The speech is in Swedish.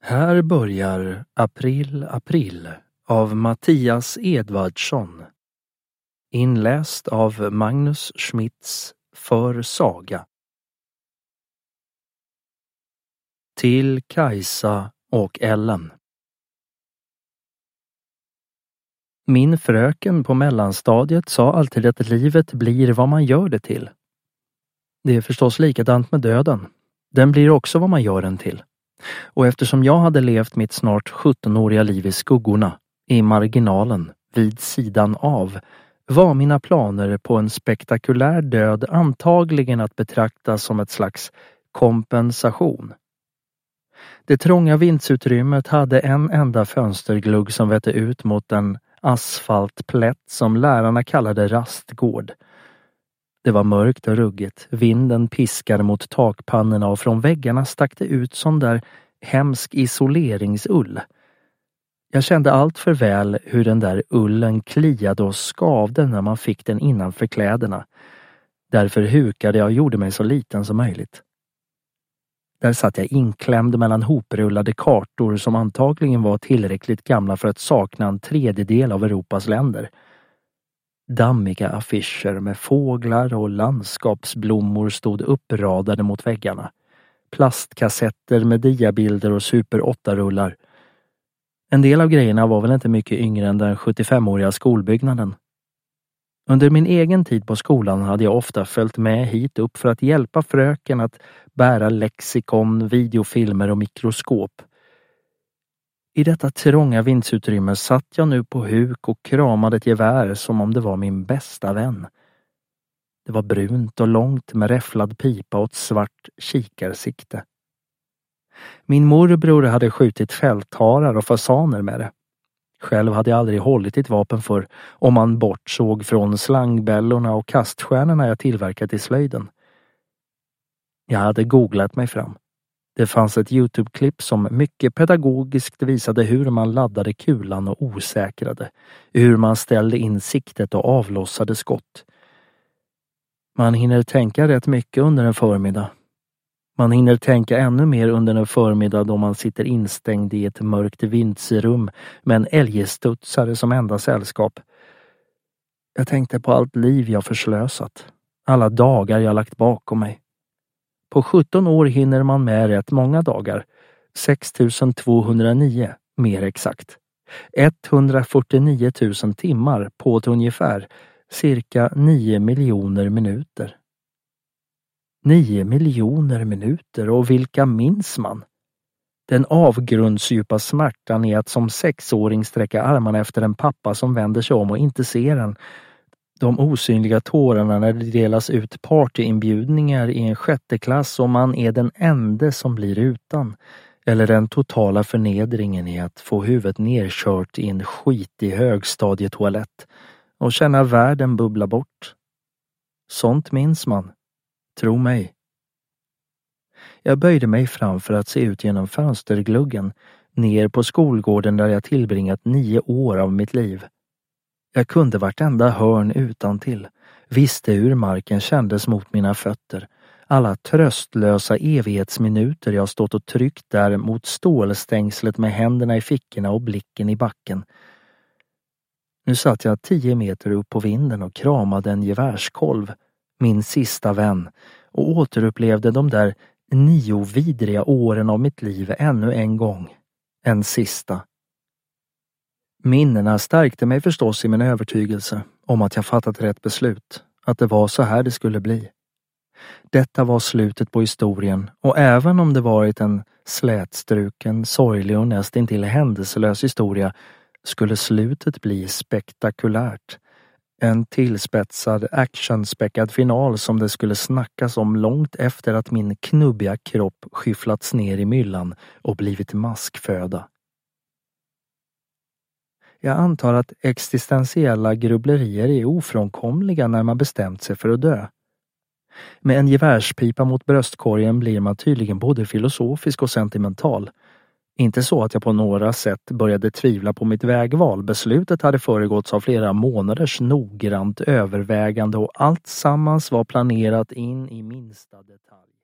Här börjar April, april av Mattias Edvardsson. Inläst av Magnus Schmitz för Saga. Till Kajsa och Ellen. Min fröken på mellanstadiet sa alltid att livet blir vad man gör det till. Det är förstås likadant med döden. Den blir också vad man gör den till. Och eftersom jag hade levt mitt snart 17-åriga liv i skuggorna, i marginalen, vid sidan av, var mina planer på en spektakulär död antagligen att betrakta som ett slags kompensation. Det trånga vindsutrymmet hade en enda fönsterglugg som vette ut mot en asfaltplätt som lärarna kallade rastgård. Det var mörkt och ruggigt, vinden piskade mot takpannorna och från väggarna stack det ut sån där hemsk isoleringsull. Jag kände allt för väl hur den där ullen kliade och skavde när man fick den innanför kläderna. Därför hukade jag och gjorde mig så liten som möjligt. Där satt jag inklämd mellan hoprullade kartor som antagligen var tillräckligt gamla för att sakna en tredjedel av Europas länder. Dammiga affischer med fåglar och landskapsblommor stod uppradade mot väggarna. Plastkassetter med diabilder och super 8-rullar. En del av grejerna var väl inte mycket yngre än den 75-åriga skolbyggnaden. Under min egen tid på skolan hade jag ofta följt med hit upp för att hjälpa fröken att bära lexikon, videofilmer och mikroskop. I detta trånga vindsutrymme satt jag nu på huk och kramade ett gevär som om det var min bästa vän. Det var brunt och långt med räfflad pipa och ett svart kikarsikte. Min morbror hade skjutit fältharar och fasaner med det. Själv hade jag aldrig hållit ett vapen för, om man bortsåg från slangbällorna och kaststjärnorna jag tillverkat i slöjden. Jag hade googlat mig fram. Det fanns ett YouTube-klipp som mycket pedagogiskt visade hur man laddade kulan och osäkrade, hur man ställde in siktet och avlossade skott. Man hinner tänka rätt mycket under en förmiddag. Man hinner tänka ännu mer under en förmiddag då man sitter instängd i ett mörkt vindsrum med en älgstudsare som enda sällskap. Jag tänkte på allt liv jag förslösat, alla dagar jag lagt bakom mig. På 17 år hinner man med rätt många dagar, 6209 mer exakt. 149 000 timmar på ett ungefär cirka 9 miljoner minuter. 9 miljoner minuter, och vilka minns man? Den avgrundsdjupa smärtan är att som 6-åring sträcka armarna efter en pappa som vänder sig om och inte ser en. De osynliga tårarna när det delas ut partyinbjudningar i en 6:e klass och man är den enda som blir utan. Eller den totala förnedringen i att få huvudet nerkört i en skitig högstadietoalett och känna världen bubbla bort. Sånt minns man. Tro mig. Jag böjde mig fram för att se ut genom fönstergluggen ner på skolgården där jag tillbringat 9 år av mitt liv. Jag kunde vartenda hörn utantill, visste hur marken kändes mot mina fötter, alla tröstlösa evighetsminuter jag stått och tryckt där mot stålstängslet med händerna i fickorna och blicken i backen. Nu satt jag 10 meter upp på vinden och kramade en gevärskolv, min sista vän, och återupplevde de där 9 vidriga åren av mitt liv ännu en gång, en sista. Minnena stärkte mig förstås i min övertygelse om att jag fattat rätt beslut, att det var så här det skulle bli. Detta var slutet på historien, och även om det varit en slätstruken, sorglig och nästintill händelselös historia skulle slutet bli spektakulärt. En tillspetsad, actionspäckad final som det skulle snackas om långt efter att min knubbiga kropp skyfflats ner i myllan och blivit maskföda. Jag antar att existentiella grubblerier är ofrånkomliga när man bestämt sig för att dö. Med en gevärspipa mot bröstkorgen blir man tydligen både filosofisk och sentimental. Inte så att jag på några sätt började tvivla på mitt vägval. Beslutet hade föregåtts av flera månaders noggrant övervägande och allt sammans var planerat in i minsta detalj.